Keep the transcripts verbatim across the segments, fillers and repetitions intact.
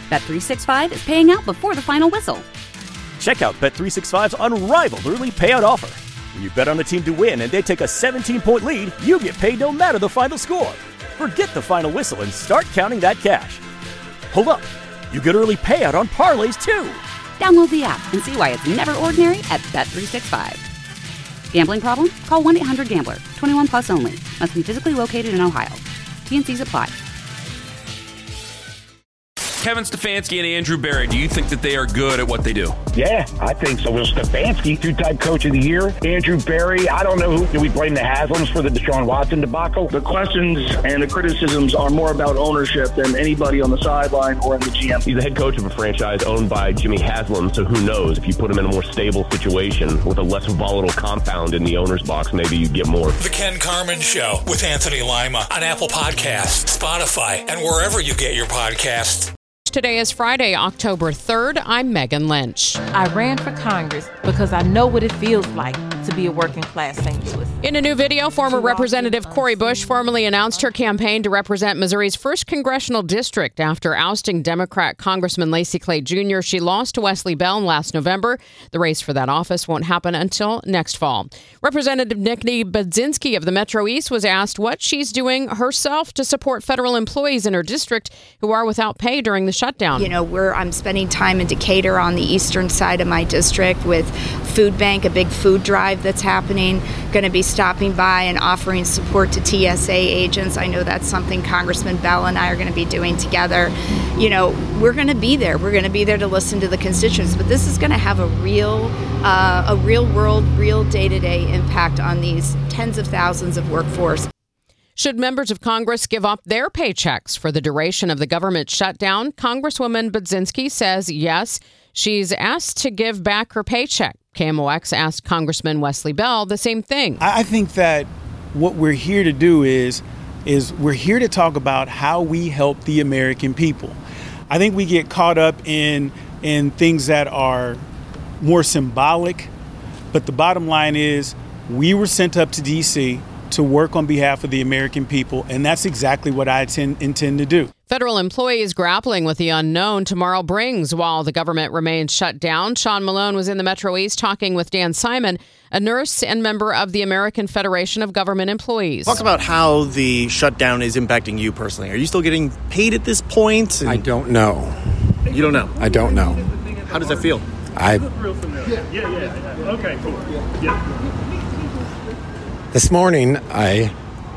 Bet three sixty-five is paying out before the final whistle. Check out Bet three sixty-five's unrivaled early payout offer. When you bet on a team to win and they take a seventeen-point lead, you get paid no matter the final score. Forget the final whistle and start counting that cash. Hold up. You get early payout on parlays, too. Download the app and see why it's never ordinary at Bet three sixty-five. Gambling problem? Call one eight hundred gambler. twenty-one plus only. Must be physically located in Ohio. T N Cs apply. Kevin Stefanski and Andrew Berry, do you think that they are good at what they do? Yeah, I think so. Well, Stefanski, two-time coach of the year. Andrew Berry, I don't know who. Do we blame the Haslams for the Deshaun Watson debacle? The questions and the criticisms are more about ownership than anybody on the sideline or in the G M. He's the head coach of a franchise owned by Jimmy Haslam, so who knows? If you put him in a more stable situation with a less volatile compound in the owner's box, maybe you get more. The Ken Carman Show with Anthony Lima on Apple Podcasts, Spotify, and wherever you get your podcasts. Today is Friday, October third. I'm Megan Lynch. I ran for Congress because I know what it feels like to be a working class Saint Louis. In a new video, former Representative Cori Bush formally announced her campaign to represent Missouri's first congressional district after ousting Democrat Congressman Lacy Clay Junior She lost to Wesley Bell last November. The race for that office won't happen until next fall. Representative Nikki Budzinski of the Metro East was asked what she's doing herself to support federal employees in her district who are without pay during the shutdown. You know, we're, I'm spending time in Decatur on the eastern side of my district with Food Bank, a big food drive that's happening. Going to be stopping by and offering support to T S A agents. I know that's something Congressman Bell and I are going to be doing together. You know, we're going to be there. We're going to be there to listen to the constituents. But this is going to have a real, uh, a real world, real day-to-day impact on these tens of thousands of workforce. Should members of Congress give up their paychecks for the duration of the government shutdown? Congresswoman Budzinski says yes. She's asked to give back her paycheck. K M O X asked Congressman Wesley Bell the same thing. I think that what we're here to do is, is we're here to talk about how we help the American people. I think we get caught up in, in things that are more symbolic, but the bottom line is we were sent up to D C to work on behalf of the American people, and that's exactly what I intend, intend to do. Federal employees grappling with the unknown tomorrow brings while the government remains shut down. Sean Malone was in the Metro East talking with Dan Simon, a nurse and member of the American Federation of Government Employees. Talk about how the shutdown is impacting you personally. Are you still getting paid at this point? And I don't know. You don't know? I don't know. How does that feel? I. Yeah, yeah, yeah. Okay, cool. Yeah. This morning, I,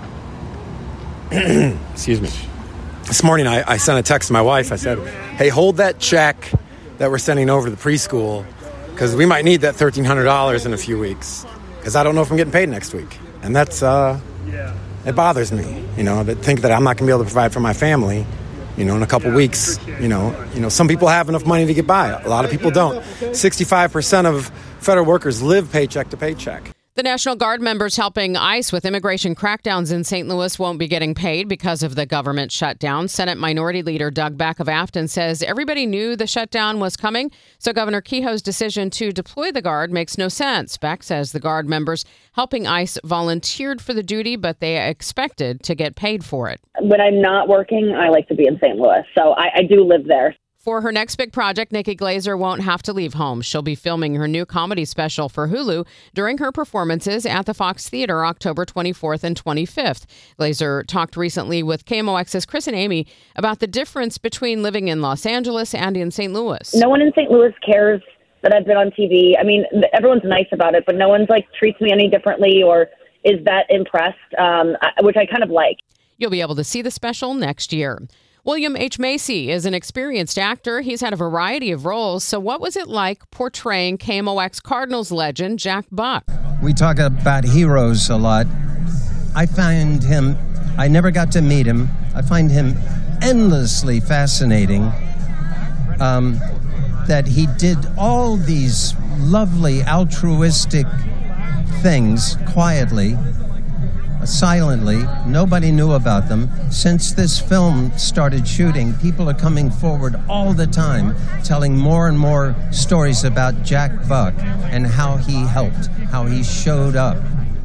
excuse me, this morning I, I sent a text to my wife. I said, hey, hold that check that we're sending over to the preschool because we might need that thirteen hundred dollars in a few weeks because I don't know if I'm getting paid next week. And that's, uh, it bothers me, you know, to think that I'm not going to be able to provide for my family, you know, in a couple weeks. You know, you know, some people have enough money to get by. A lot of people don't. sixty-five percent of federal workers live paycheck to paycheck. The National Guard members helping ICE with immigration crackdowns in Saint Louis won't be getting paid because of the government shutdown. Senate Minority Leader Doug Beck of Afton says everybody knew the shutdown was coming, so Governor Kehoe's decision to deploy the Guard makes no sense. Beck says the Guard members helping ICE volunteered for the duty, but they expected to get paid for it. When I'm not working, I like to be in Saint Louis, so I, I do live there. For her next big project, Nikki Glazer won't have to leave home. She'll be filming her new comedy special for Hulu during her performances at the Fox Theater October twenty-fourth and twenty-fifth. Glazer talked recently with K M O X's Chris and Amy about the difference between living in Los Angeles and in Saint Louis. No one in Saint Louis cares that I've been on T V. I mean, everyone's nice about it, but no one's like treats me any differently or is that impressed, um, which I kind of like. You'll be able to see the special next year. William H. Macy is an experienced actor. He's had a variety of roles. So what was it like portraying K M O X Cardinals legend Jack Buck? We talk about heroes a lot. I find him, I never got to meet him. I find him endlessly fascinating. Um, that he did all these lovely altruistic things quietly, silently. Nobody knew about them. Since this film started shooting, people are coming forward all the time telling more and more stories about Jack Buck and how he helped, how he showed up.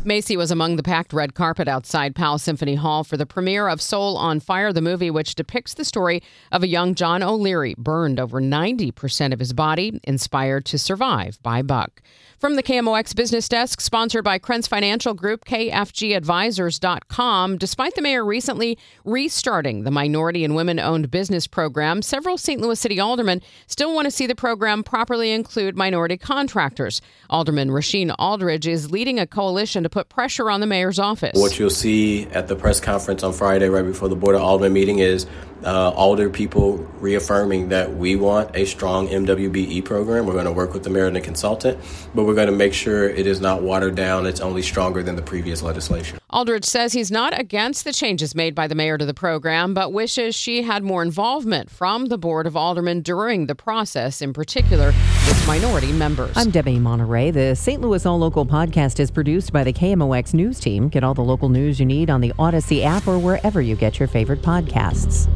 Macy was among the packed red carpet outside Powell Symphony Hall for the premiere of Soul on Fire, the movie, which depicts the story of a young John O'Leary burned over ninety percent of his body, inspired to survive by Buck. From the K M O X Business Desk, sponsored by Krentz Financial Group, K F G advisors dot com. Despite the mayor recently restarting the minority and women-owned business program, several Saint Louis City aldermen still want to see the program properly include minority contractors. Alderman Rasheen Aldridge is leading a coalition to put pressure on the mayor's office. What you'll see at the press conference on Friday, right before the Board of Aldermen meeting, is uh, alder people reaffirming that we want a strong M W B E program. We're going to work with the mayor and the consultant, but we're going to make sure it is not watered down. It's only stronger than the previous legislation. Aldridge says he's not against the changes made by the mayor to the program, but wishes she had more involvement from the Board of Aldermen during the process, in particular with minority members. I'm Debbie Monterey. The Saint Louis All Local podcast is produced by the K M O X News Team. Get all the local news you need on the Odyssey app or wherever you get your favorite podcasts.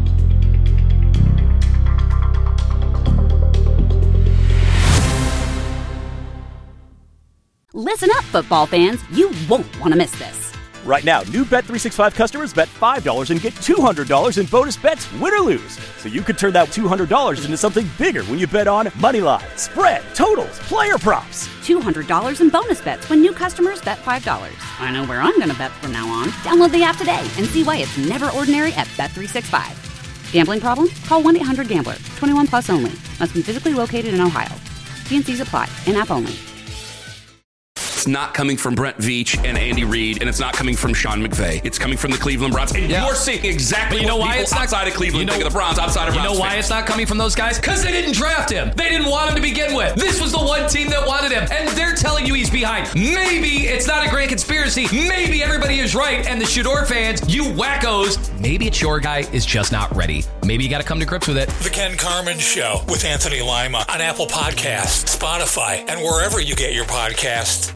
Listen up, football fans. You won't want to miss this. Right now, new Bet three sixty-five customers bet five dollars and get two hundred dollars in bonus bets, win or lose. So you could turn that two hundred dollars into something bigger when you bet on money line, spread, totals, player props. two hundred dollars in bonus bets when new customers bet five dollars. I know where I'm going to bet from now on. Download the app today and see why it's never ordinary at Bet three sixty-five. Gambling problem? Call one eight hundred gambler. twenty-one plus only. Must be physically located in Ohio. T and C's apply. In-app only. It's not coming from Brent Veach and Andy Reid, and it's not coming from Sean McVay. It's coming from the Cleveland Browns. And yeah. you're seeing exactly you know what why people it's not, outside of Cleveland you know, think of the Browns, outside of You Browns know why fans. it's not coming from those guys? Because they didn't draft him. They didn't want him to begin with. This was the one team that wanted him, and they're telling you he's behind. Maybe it's not a great conspiracy. Maybe everybody is right, and the Shador fans, you wackos, maybe it's your guy is just not ready. Maybe you got to come to grips with it. The Ken Carman Show with Anthony Lima on Apple Podcasts, Spotify, and wherever you get your podcasts.